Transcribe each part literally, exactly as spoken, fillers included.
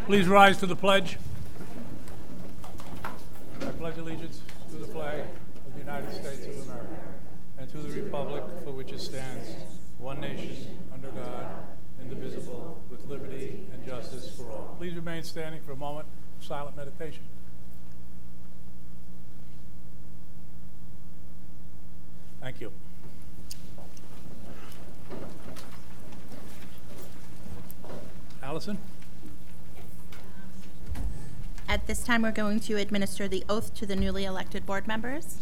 Please rise to the pledge. I pledge allegiance to the flag of the United States of America and to the republic for which it stands, one nation, under God, indivisible, with liberty and justice for all. Please remain standing for a moment of silent meditation. Thank you. Allison? At this time, we're going to administer the oath to the newly elected board members.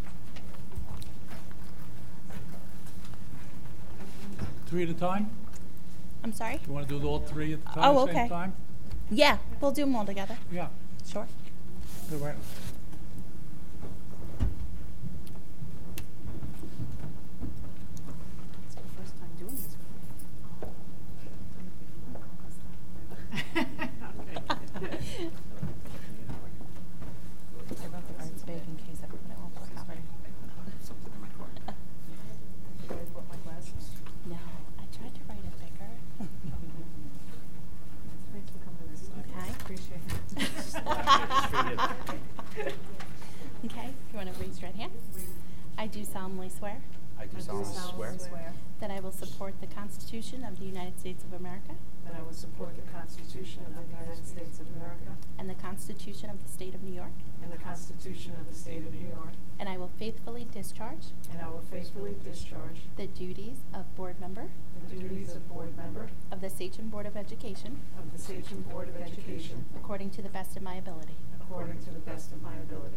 Three at a time? I'm sorry? You want to do all three at the time, Oh, same okay. time? Yeah, we'll do them all together. Yeah. Sure. Go right. It's my first time doing this. I wrote the cards big in case everyone else was happy. Something in my car. You guys want my glasses? No, I tried to write it bigger. Thanks for coming to this side. Okay. Appreciate it. Okay, you want to raise your right hand? I do solemnly swear I do I do solemnly solemnly swear swear that I will support the Constitution of the United States of America that I will support the Constitution of the United States of America and the Constitution of the State of New York, and the Constitution of the State of New York, and I will faithfully discharge and I will faithfully discharge the duties of board member the duties of board member of the Sachem Board of Education of the Sachem Board of Education according to the best of my ability. according to the best of my ability.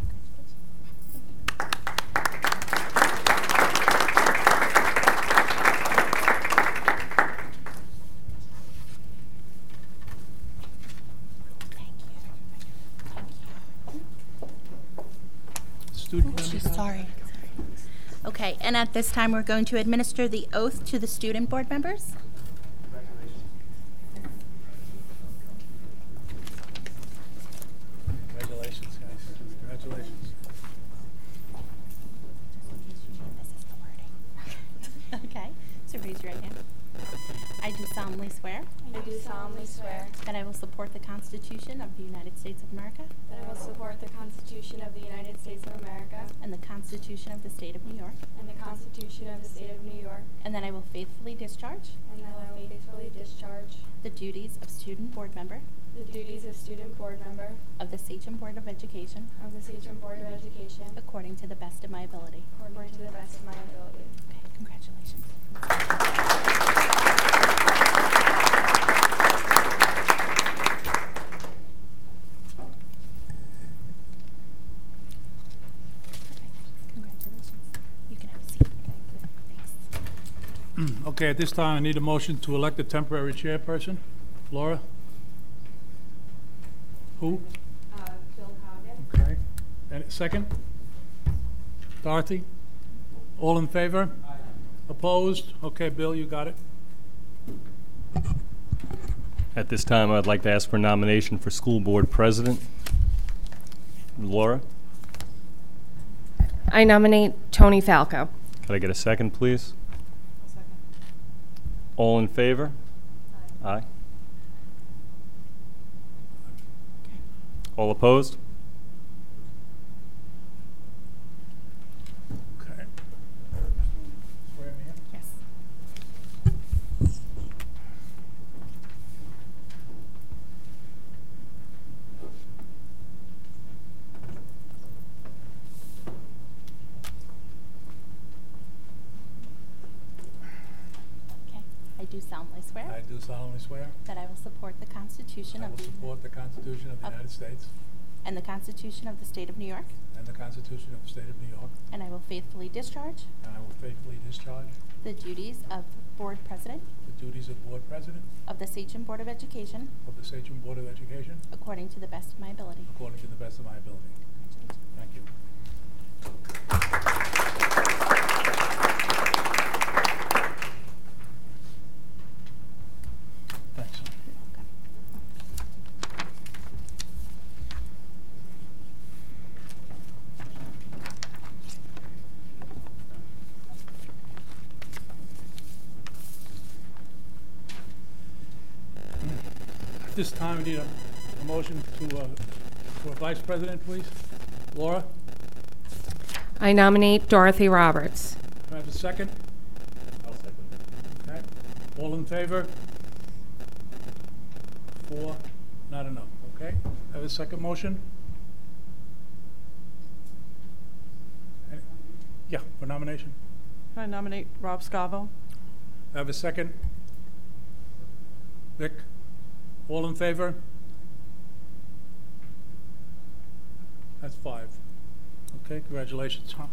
Thank you. Thank you. Student She's members? sorry. Okay, and at this time, we're going to administer the oath to the student board members. Congratulations, guys. Congratulations. This is the wording. Okay, so raise your right hand. I do solemnly swear I do solemnly swear that I will support the Constitution of the United States of America that I will support the Constitution of the United States of America and the Constitution of the State of New York, and the Constitution of the State of New York, and that I will faithfully discharge and that I will faithfully discharge the duties of student board member the duties of student board member of the Sachem Board of Education of the Sachem Board of Education according to the best of my ability. according to the best of my ability. Okay, congratulations. Congratulations. You can have a seat. Thanks. Okay, at this time, I need a motion to elect a temporary chairperson. Laura? Who? Uh, Bill Coggin? Okay. And second? Dorothy? All in favor? Opposed? Okay, Bill, you got it. At this time, I'd like to ask for nomination for school board president. Laura, I nominate Tony Falco. could I get a second, please? I'll second. All in favor? Aye. All opposed? Okay. Swear me in. Yes. Okay. I do solemnly swear I do solemnly swear that I will support the Constitution I of will the support the Constitution of the of- United States and the Constitution of the State of New York, and the Constitution of the State of New York, and I will faithfully discharge and I will faithfully discharge the duties of board president the duties of board president of the Sachem Board of Education of the Sachem Board of Education according to the best of my ability. according to the best of my ability. Thank you. Thanks. This time, we need a, a motion to, uh, for a vice president, please. Laura, I nominate Dorothy Roberts. do I have a second? I'll second. Okay. All in favor? Four, not enough, okay? Have a second motion? Any- Yeah, for nomination. Can I nominate Rob Scavo? Have a second? Vic? All in favor? That's five. Okay, congratulations, Tom.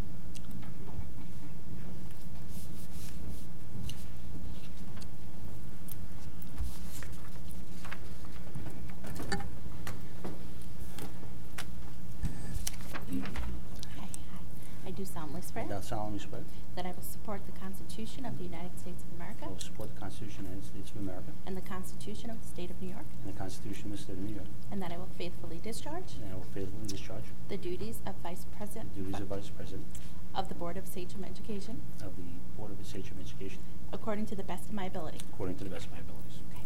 I do solemnly swear I solemnly swear that I will support the Constitution of the United States of America I will support the Constitution of the United States of America and the Constitution of the State of New York, and the Constitution of the State of New York, and that I will faithfully discharge and I will faithfully discharge the duties of Vice President the duties of Vice President of the Board of Sachem Education of the Board of Sachem Education according to the best of my ability. according to the best of my abilities. Okay.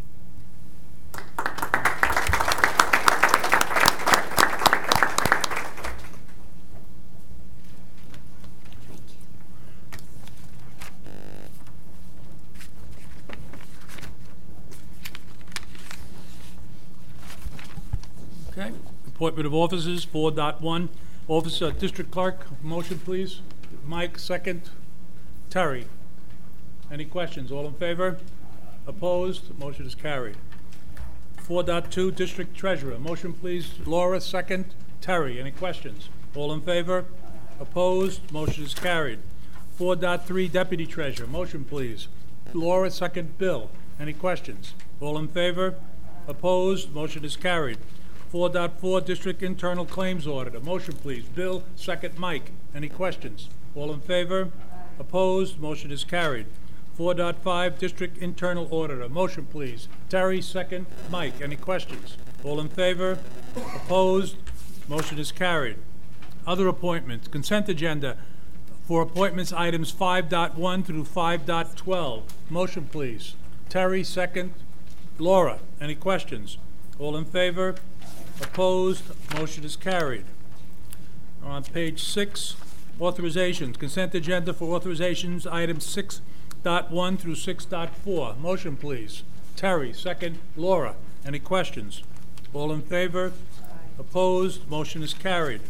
Okay, appointment of officers, four point one. Officer, District Clerk, motion please. Mike, second. Terry. Any questions? All in favor? Opposed? Motion is carried. four point two, District Treasurer, motion please. Laura, second. Terry, any questions? All in favor? Opposed? Motion is carried. four point three, Deputy Treasurer, motion please. Laura, second. Bill, any questions? All in favor? Opposed? Motion is carried. four point four, District Internal Claims Auditor. Motion, please. Bill, second. Mike. Any questions? All in favor? Opposed? Motion is carried. four point five, District Internal Auditor. Motion, please. Terry, second. Mike. Any questions? All in favor? Opposed? Motion is carried. Other appointments. Consent agenda for appointments items five point one through five point twelve. Motion, please. Terry, second. Laura. Any questions? All in favor? Opposed? Motion is carried. On page six, authorizations. Consent agenda for authorizations, items six point one through six point four. Motion, please. Terry, second. Laura, any questions? All in favor? Opposed? Motion is carried.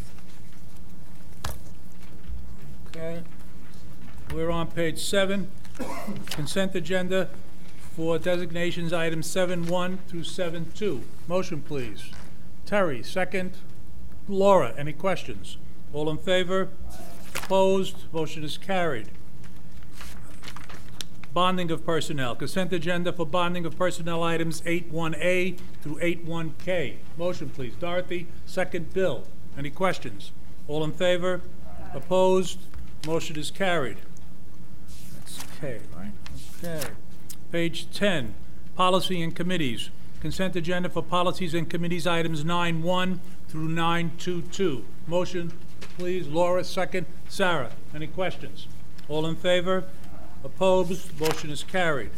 Okay. We're on page seven. Consent agenda for designations, items seven one through seven two. Motion, please. Terry, second. Laura, any questions? All in favor? Opposed? Motion is carried. Bonding of personnel. Consent agenda for bonding of personnel items eight one A through eight one K. Motion, please. Dorothy, second. Bill, any questions? All in favor? Opposed? Motion is carried. That's K, right? Okay. Page ten, policy and committees. Consent agenda for policies and committees, items nine one through nine twenty-two. Motion, please. Laura, second. Sarah, any questions? All in favor? Opposed? Motion is carried.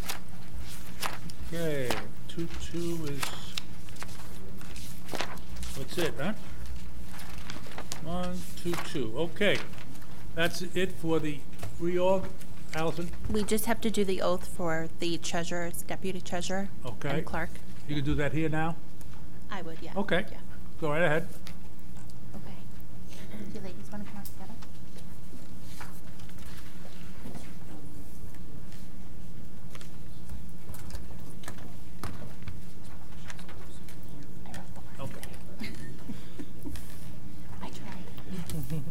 Okay, two two is, that's it, huh? One, two, two. Okay, that's it for the reorg. Allison? We just have to do the oath for the treasurer's, deputy treasurer, Okay. and clerk. You can do that here now? I would, yeah. Okay. Yeah. Go right ahead. Okay. Do you ladies want to come out together? I wrote the words. Okay. I tried. Okay.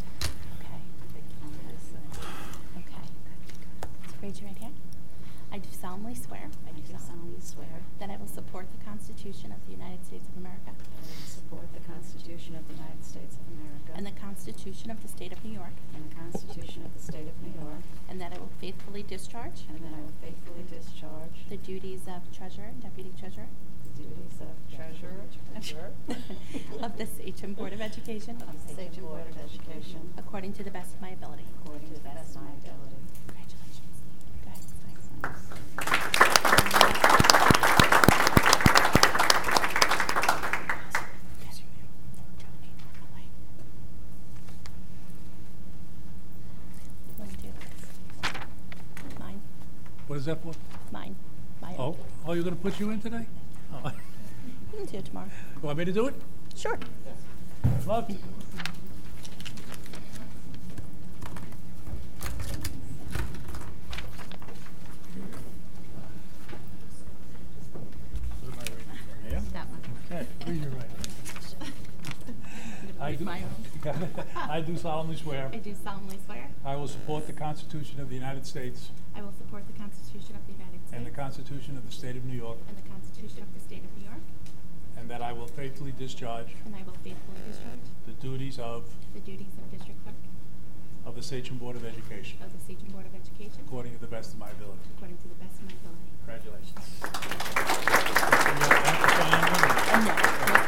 Okay. So raise your right hand. I do solemnly swear. I do solemnly swear that I will support the Constitution of the United States of America that I will support the Constitution of the United States of America and the Constitution of the State of New York, and the Constitution of the State of New York, and that I will faithfully discharge and that I will faithfully discharge the duties of treasurer and deputy treasurer the duties of treasurer of the Sachem Board of Education of the Sachem Board of Education according to the best of my ability. according to the best of my ability. Congratulations. Go ahead. Thanks. is that for? Mine. My own. Oh, oh, you're gonna put you in today? Oh. You can do it tomorrow. You want me to do it? Sure. Love to. Yeah? That one. Okay, read your right. I do, My own. I do solemnly swear I do solemnly swear I will support the Constitution of the United States I will support the Constitution of the United States and the Constitution of the State of New York, and the Constitution of the State of New York, and that I will faithfully discharge and I will faithfully discharge the duties of, the duties of District Clerk of the Sachem Board of Education of the Sachem Board of Education according to the best of my ability. according to the best of my ability. Congratulations. You have to sign one? And no.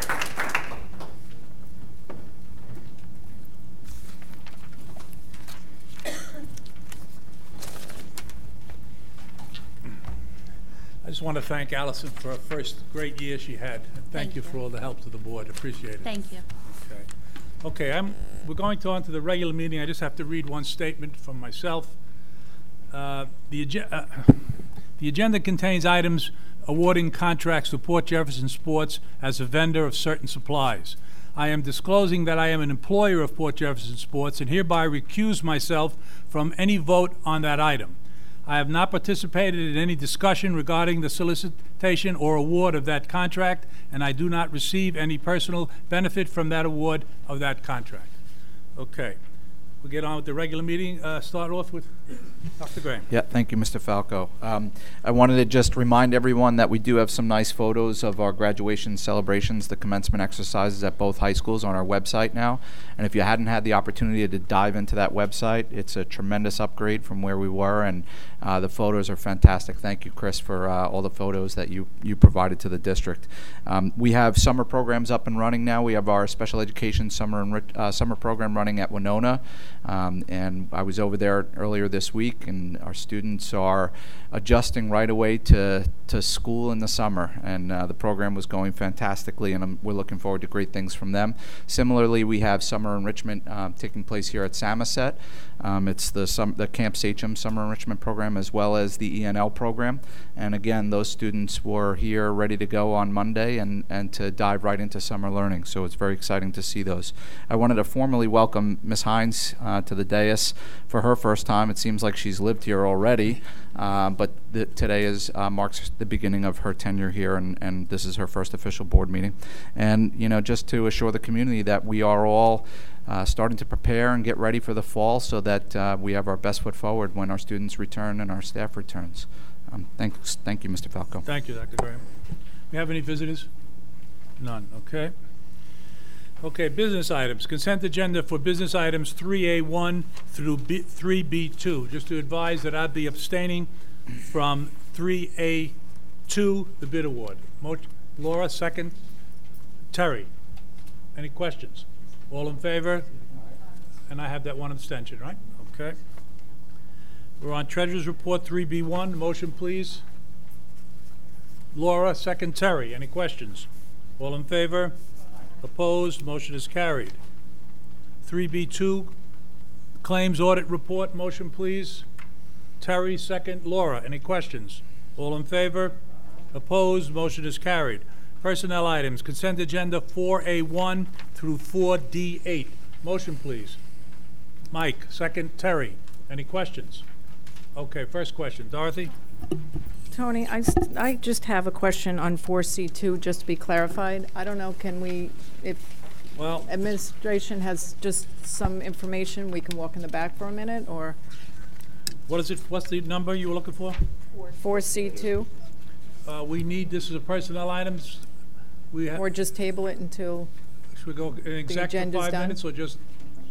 I just want to thank Allison for her first great year she had. And thank Thank you for you. all the help to the board. Appreciate it. Thank you. Okay. Okay, I'm, we're going to on to the regular meeting. I just have to read one statement from myself. Uh, The agen- uh, the agenda contains items awarding contracts to Port Jefferson Sports as a vendor of certain supplies. I am disclosing that I am an employer of Port Jefferson Sports and hereby recuse myself from any vote on that item. I have not participated in any discussion regarding the solicitation or award of that contract, and I do not receive any personal benefit from that award of that contract. Okay, we'll get on with the regular meeting. Uh, start off with Doctor Graham. Yeah, thank you, Mister Falco. Um, I wanted to just remind everyone that we do have some nice photos of our graduation celebrations, the commencement exercises at both high schools on our website now. And if you hadn't had the opportunity to dive into that website, it's a tremendous upgrade from where we were, and uh, the photos are fantastic. Thank you, Chris, for uh, all the photos that you, you provided to the district. Um, we have summer programs up and running now. We have our special education summer, enri- uh, summer program running at Winona, um, and I was over there earlier this week, and our students are adjusting right away to, to school in the summer, and uh, the program was going fantastically, and um, we're looking forward to great things from them. Similarly, we have summer enrichment uh, taking place here at Samoset. Um, it's the, sum, the Camp Sachem Summer Enrichment Program as well as the E N L program, and again, those students were here ready to go on Monday and, and to dive right into summer learning, so it's very exciting to see those. I wanted to formally welcome Miz Hines uh, to the dais for her first time. It seems like she's lived here already, uh, but the, today is uh, marks the beginning of her tenure here, and, and this is her first official board meeting. And you know, just to assure the community that we are all uh, starting to prepare and get ready for the fall, so that uh, we have our best foot forward when our students return and our staff returns. Um, thanks, thank you, Mister Falco. Thank you, Doctor Graham. We have any visitors? None. Okay. Okay, business items. Consent agenda for business items three A one through B, three B two. Just to advise that I'd be abstaining from three A two, the bid award. Mo- Laura, second. Terry, any questions? All in favor? And I have that one abstention, right? Okay. We're on Treasurer's Report three B one. Motion, please. Laura, second. Terry, any questions? All in favor? Opposed? Motion is carried. three B two, Claims Audit Report. Motion, please. Terry, second. Laura, any questions? All in favor? Opposed? Motion is carried. Personnel items. Consent agenda four A one through four D eight. Motion, please. Mike, second. Terry, any questions? Okay, first question. Dorothy? Tony, I, st- I just have a question on four C two, just to be clarified. I don't know, can we, if Well, administration has just some information, we can walk in the back for a minute, or what is it? What's the number you were looking for? four C two? Uh, we need, this is a personnel items. We have. Or just table it until, Should we go in exec for agenda's five done? minutes or just?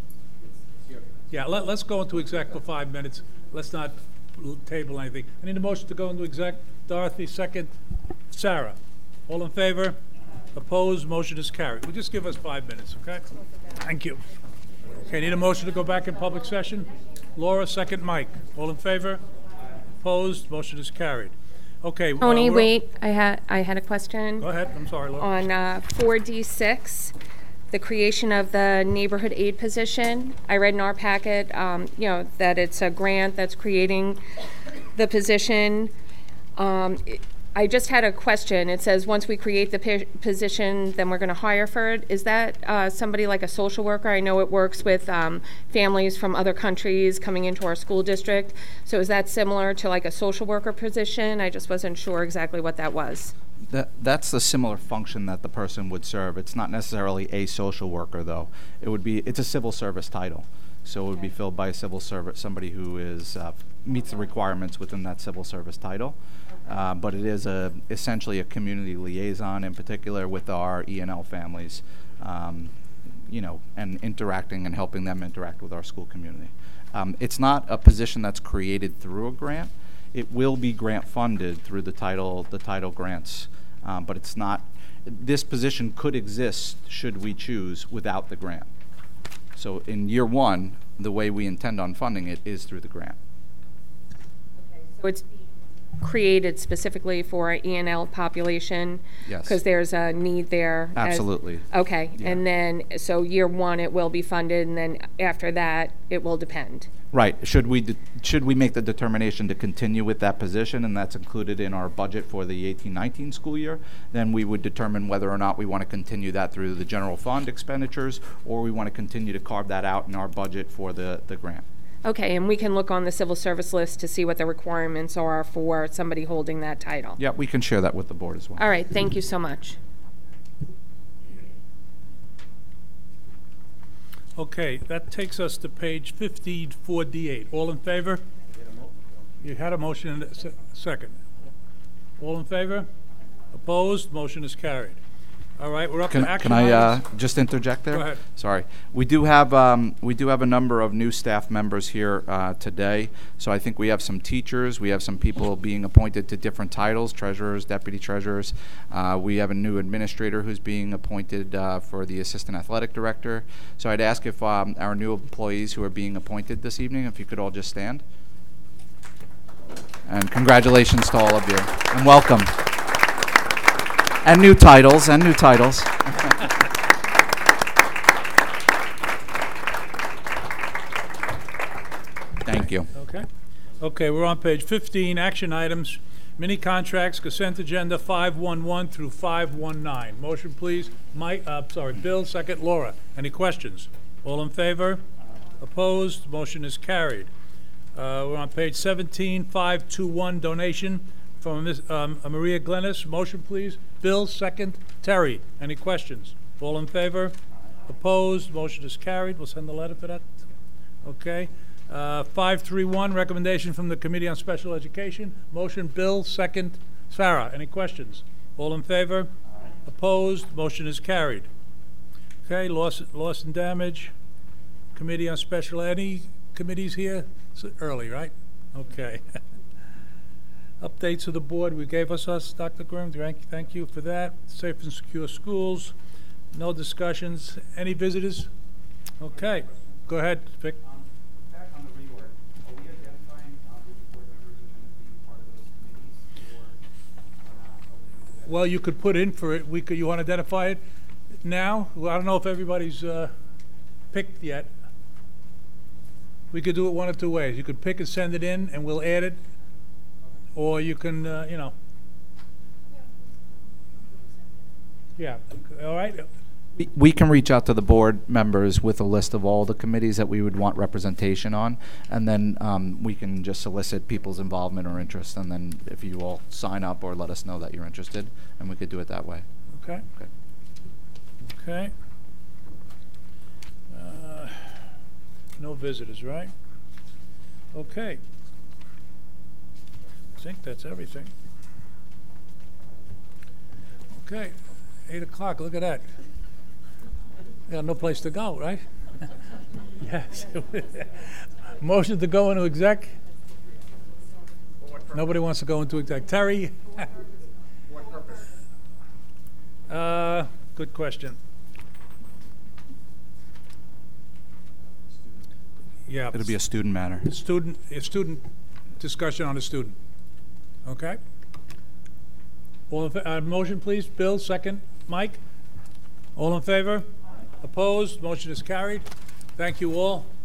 Yeah, let, let's go into exec for five minutes. Let's not l- table anything. I need a motion to go into exec. Dorothy, second. Sarah, all in favor? Opposed? Motion is carried. Well, just give us five minutes, okay? Thank you. Okay, need a motion to go back in public session? Laura, second. Mike, all in favor? Opposed? Motion is carried. Okay. uh, Tony, we're- wait, I had, I had a question. Go ahead. I'm sorry, Laura. On uh, four D six, the creation of the neighborhood aid position. I read in our packet, um, you know, that it's a grant that's creating the position, um, it- I just had a question. It says, once we create the pi- position, then we're going to hire for it. Is that uh, somebody like a social worker? I know it works with um, families from other countries coming into our school district. So is that similar to like a social worker position? I just wasn't sure exactly what that was. That, that's the similar function that the person would serve. It's not necessarily a social worker, though. It would be, it's a civil service title. So it would be filled by a civil servant, somebody who is, uh, meets the requirements within that civil service title. Uh, but it is a, essentially a community liaison, in particular with our E and L families, um, you know, and interacting and helping them interact with our school community. Um, it's not a position that's created through a grant. It will be grant funded through the title, the title grants, um, but it's not. This position could exist, should we choose, without the grant. So in year one, the way we intend on funding it is through the grant. So it's created specifically for our E and L population? Yes. Because there's a need there? as- Absolutely. Okay, Yeah. and then, so year one, it will be funded, and then after that, it will depend? Right. Should we de- should we make the determination to continue with that position, and that's included in our budget for the eighteen nineteen school year, then we would determine whether or not we want to continue that through the general fund expenditures, or we want to continue to carve that out in our budget for the, the grant. Okay, and we can look on the civil service list to see what the requirements are for somebody holding that title? Yeah, we can share that with the board as well. All right, thank you so much. Okay, that takes us to page fifteen, four D eight. All in favor? You had a motion and a se- second. All in favor? Opposed? Motion is carried. All right, we're up Can, to action can I uh, items. just interject there? Go ahead. Sorry. We do have um, we do have a number of new staff members here uh, today. So I think we have some teachers. We have some people being appointed to different titles: treasurers, deputy treasurers. Uh, we have a new administrator who's being appointed uh, for the assistant athletic director. So I'd ask if um, our new employees who are being appointed this evening, if you could all just stand. And congratulations to all of you, and welcome. And new titles, and new titles. Thank you. Okay. Okay, we're on page fifteen, action items, mini contracts, consent agenda five one one through five one nine. Motion, please. Mike, uh, sorry, Bill, second, Laura. Any questions? All in favor? Opposed? Motion is carried. Uh, we're on page seventeen, five two one, donation from Miss um, uh, Maria Glennis. Motion, please. Bill, second, Terry. Any questions? All in favor? Opposed? Motion is carried. We'll send the letter for that. Okay. Uh, five three one, recommendation from the Committee on Special Education. Motion, Bill, second, Sarah. Any questions? All in favor? Opposed? Motion is carried. Okay, loss, loss and damage. Committee on Special, any committees here? It's early, right? Okay. Updates of the board, we gave us us, Doctor Grimm, thank, thank you for that. Safe and secure schools, no discussions. Any visitors? Okay, go ahead, Vic. Um, back on the rework, are we identifying um, which board members are going to be part of those committees, or, or not? Are we- Well, you could put in for it, we could, you want to identify it now? Well, I don't know if everybody's uh, picked yet. We could do it one of two ways. You could pick and send it in, and we'll add it. Or you can, uh, you know. Yeah, all right. We- We can reach out to the board members with a list of all the committees that we would want representation on, and then um, we can just solicit people's involvement or interest, and then if you all sign up or let us know that you're interested, and we could do it that way. Okay. Okay. Okay. Uh, No visitors, right? Okay. I think that's everything. Okay, eight o'clock, look at that. We got no place to go, right? Yes. Motion to go into exec? Nobody wants to go into exec. Terry? What purpose? Uh, good question. Yeah. It'll be a student matter. Student, a student discussion on a student. Okay? All in, fa- uh, motion, please. Bill, second. Mike? All in favor? Opposed? Motion is carried. Thank you all.